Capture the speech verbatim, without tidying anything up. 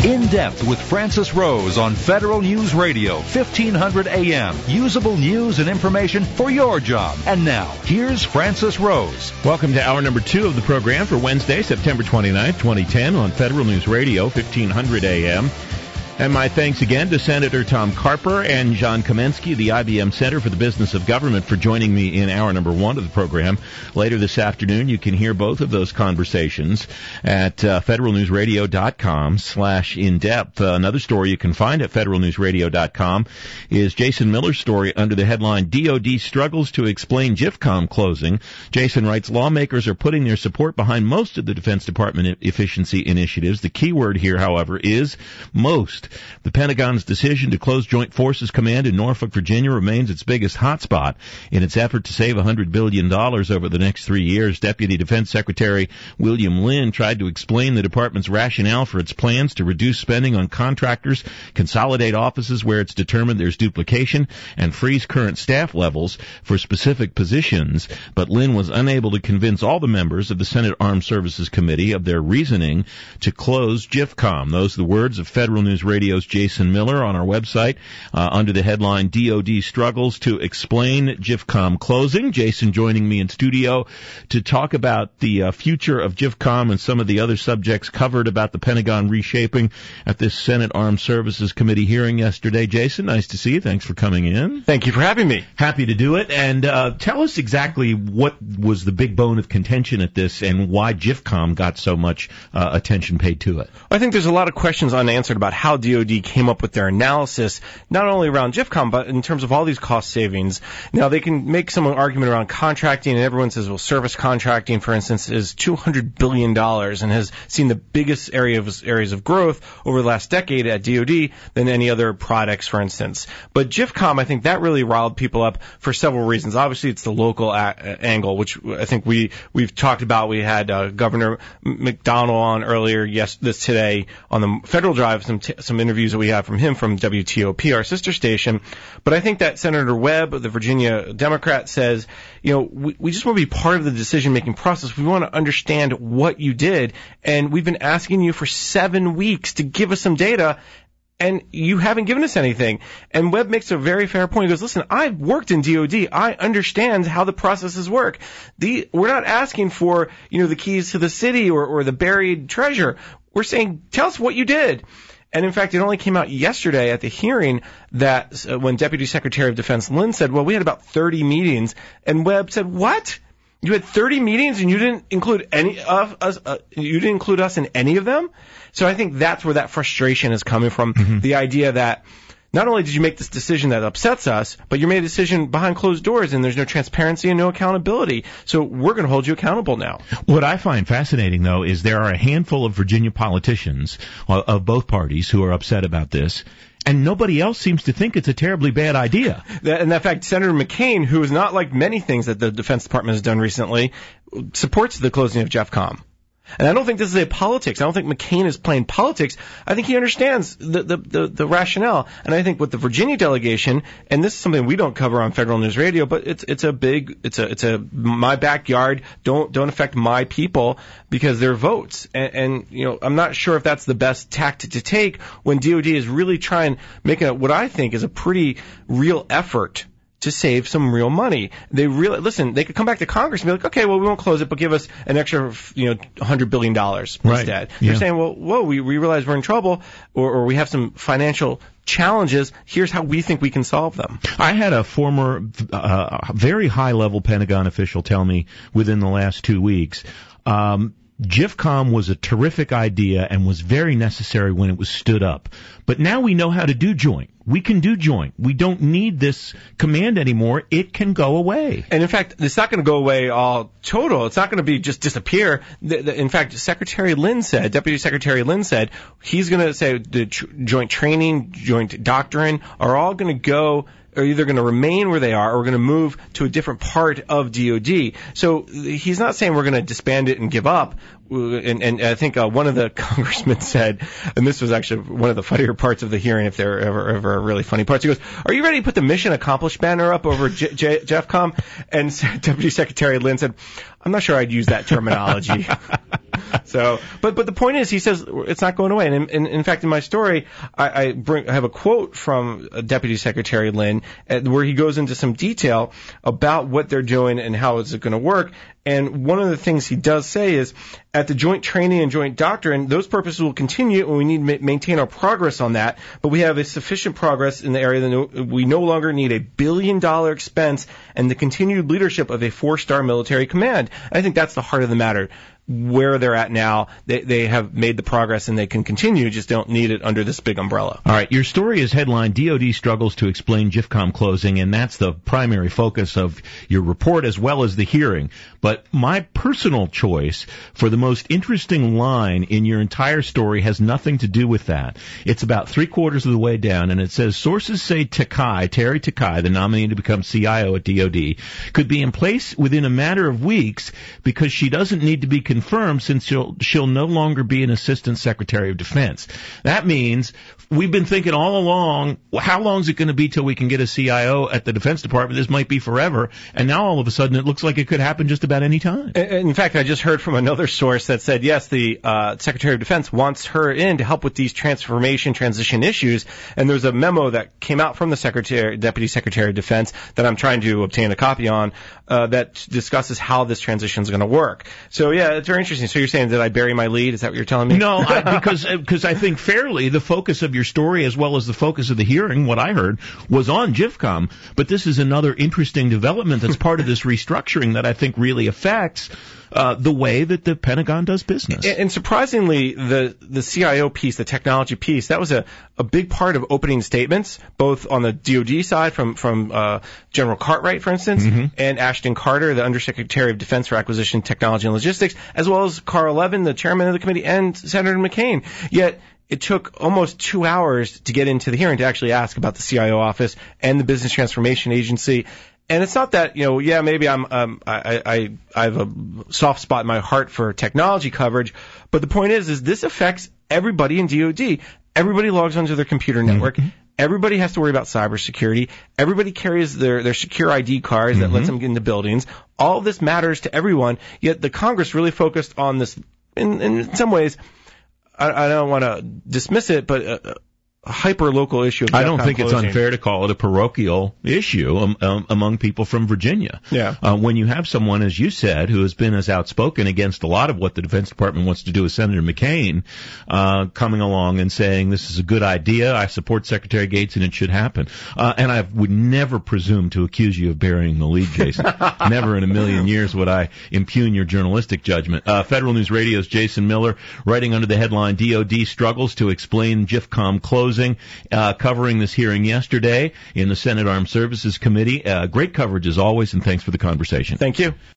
In Depth with Francis Rose on Federal News Radio, fifteen hundred A M. Usable news and information for your job. And now, here's Francis Rose. Welcome to hour number two of the program for Wednesday, September twenty-ninth, twenty ten on Federal News Radio, fifteen hundred A M. And my thanks again to Senator Tom Carper and John Kamensky, the I B M Center for the Business of Government, for joining me in hour number one of the program. Later this afternoon, you can hear both of those conversations at uh, federalnewsradio.com slash in-depth. Uh, another story you can find at federalnewsradio dot com is Jason Miller's story under the headline, D O D Struggles to Explain GIFCOM Closing. Jason writes, lawmakers are putting their support behind most of the Defense Department efficiency initiatives. The key word here, however, is most. The Pentagon's decision to close Joint Forces Command in Norfolk, Virginia remains its biggest hotspot. In its effort to save one hundred billion dollars over the next three years, Deputy Defense Secretary William Lynn tried to explain the department's rationale for its plans to reduce spending on contractors, consolidate offices where it's determined there's duplication, and freeze current staff levels for specific positions. But Lynn was unable to convince all the members of the Senate Armed Services Committee of their reasoning to close GIFCOM. Those are the words of Federal News Radio's Jason Miller on our website uh, under the headline, D O D Struggles to Explain GIFCOM Closing. Jason joining me in studio to talk about the uh, future of GIFCOM and some of the other subjects covered about the Pentagon reshaping at this Senate Armed Services Committee hearing yesterday. Jason, nice to see you. Thanks for coming in. Thank you for having me. Happy to do it. And uh, tell us exactly what was the big bone of contention at this and why GIFCOM got so much uh, attention paid to it. I think there's a lot of questions unanswered about how D O D came up with their analysis, not only around GIFCOM, but in terms of all these cost savings. Now, they can make some argument around contracting, and everyone says, well, service contracting, for instance, is two hundred billion dollars and has seen the biggest area of, areas of growth over the last decade at D O D than any other products, for instance. But GIFCOM, I think that really riled people up for several reasons. Obviously, it's the local a- angle, which I think we, we've talked about. We had uh, Governor McDonnell on earlier yes, this today on the Federal Drive, some t- some interviews that we have from him from W T O P, our sister station. But I think that Senator Webb, the Virginia Democrat, says, you know, we, we just want to be part of the decision-making process. We want to understand what you did. And we've been asking you for seven weeks to give us some data, and you haven't given us anything. And Webb makes a very fair point. He goes, listen, I've worked in D O D. I understand how the processes work. The, we're not asking for, you know, the keys to the city or, or the buried treasure. We're saying, tell us what you did. And in fact, it only came out yesterday at the hearing that uh, when Deputy Secretary of Defense Lynn said, well, we had about thirty meetings. And Webb said, what? You had thirty meetings and you didn't include any of us, uh, you didn't include us in any of them? So I think that's where that frustration is coming from. Mm-hmm. The idea that not only did you make this decision that upsets us, but you made a decision behind closed doors and there's no transparency and no accountability. So we're going to hold you accountable now. What I find fascinating, though, is there are a handful of Virginia politicians uh, of both parties who are upset about this, and nobody else seems to think it's a terribly bad idea. And in fact, Senator McCain, who is not like many things that the Defense Department has done recently, supports the closing of GIFCOM. And I don't think this is a politics. I don't think McCain is playing politics. I think he understands the, the, the, the rationale. And I think with the Virginia delegation, and this is something we don't cover on Federal News Radio, but it's it's a big, it's a it's a my backyard. Don't don't affect my people because they're votes. And, and you know, I'm not sure if that's the best tactic to take when D O D is really trying making a, what I think is a pretty real effort to save some real money. They really, listen, they could come back to Congress and be like, okay, well, we won't close it, but give us an extra, you know, one hundred billion dollars right. instead. Yeah. They're saying, well, whoa, we, we realize we're in trouble, or, or we have some financial challenges. Here's how we think we can solve them. I had a former, uh, very high-level Pentagon official tell me within the last two weeks, um, GIFCOM was a terrific idea and was very necessary when it was stood up. But now we know how to do joint. We can do joint. We don't need this command anymore. It can go away. And in fact, it's not going to go away all total. It's not going to be just disappear. The, the, in fact, Secretary Lynn said, Deputy Secretary Lynn said, he's going to say the tr- joint training, joint doctrine are all going to go, are either going to remain where they are or going to move to a different part of D O D. So he's not saying we're going to disband it and give up. And, and I think uh, one of the congressmen said, and this was actually one of the funnier parts of the hearing, if there are ever, ever really funny parts. He goes, are you ready to put the mission accomplished banner up over J- J- GIFCOM? And Deputy Secretary Lynn said, I'm not sure I'd use that terminology. So, but but the point is, he says it's not going away. And in, in, in fact, in my story, I, I, bring, I have a quote from Deputy Secretary Lynn uh, where he goes into some detail about what they're doing and how is it going to work. And one of the things he does say is, at the joint training and joint doctrine, those purposes will continue, and we need to ma- maintain our progress on that. But we have a sufficient progress in the area that no, we no longer need a billion-dollar expense and the continued leadership of a four-star military command. I think that's the heart of the matter. Where they're at now, they, they have made the progress and they can continue, just don't need it under this big umbrella. All right, your story is headlined, D O D struggles to explain GIFCOM closing, and that's the primary focus of your report as well as the hearing. But my personal choice for the most interesting line in your entire story has nothing to do with that. It's about three quarters of the way down, and it says, sources say Takai, Terry Takai, the nominee to become C I O at D O D, could be in place within a matter of weeks because she doesn't need to be confirmed since she'll, she'll no longer be an Assistant Secretary of Defense. That means we've been thinking all along, well, how long is it going to be till we can get a C I O at the Defense Department? This might be forever. And now all of a sudden it looks like it could happen just about any time. In fact, I just heard from another source that said, yes, the uh, Secretary of Defense wants her in to help with these transformation, transition issues. And there's a memo that came out from the Secretary, Deputy Secretary of Defense that I'm trying to obtain a copy on uh, that discusses how this transition is going to work. So, yeah, it's very interesting. So you're saying, did I bury my lead? Is that what you're telling me? No, I, because because I think fairly the focus of your story as well as the focus of the hearing, what I heard, was on GIFCOM. But this is another interesting development that's part of this restructuring that I think really affects Uh, the way that the Pentagon does business. And, and surprisingly, the, the C I O piece, the technology piece, that was a, a big part of opening statements, both on the D O D side from, from uh, General Cartwright, for instance, mm-hmm. and Ashton Carter, the Undersecretary of Defense for Acquisition, Technology, and Logistics, as well as Carl Levin, the chairman of the committee, and Senator McCain. Yet it took almost two hours to get into the hearing to actually ask about the C I O office and the Business Transformation Agency. And it's not that, you know, yeah, maybe I'm, um, I, I, I have a soft spot in my heart for technology coverage, but the point is, is this affects everybody in D O D. Everybody logs onto their computer network. Mm-hmm. Everybody has to worry about cybersecurity. Everybody carries their, their secure I D cards that mm-hmm. lets them get into buildings. All of this matters to everyone, yet the Congress really focused on this in, in some ways. I, I don't want to dismiss it, but uh, a hyper-local issue of I don't think closing. It's unfair to call it a parochial issue um, um, among people from Virginia. Yeah. Uh, when you have someone, as you said, who has been as outspoken against a lot of what the Defense Department wants to do as Senator McCain, uh, coming along and saying this is a good idea, I support Secretary Gates and it should happen. Uh, and I would never presume to accuse you of burying the lead, Jason. Never in a million years would I impugn your journalistic judgment. Uh, Federal News Radio's Jason Miller, writing under the headline, D O D struggles to explain GIFCOM closing. Uh, covering this hearing yesterday in the Senate Armed Services Committee. Uh, great coverage as always, and thanks for the conversation. Thank you.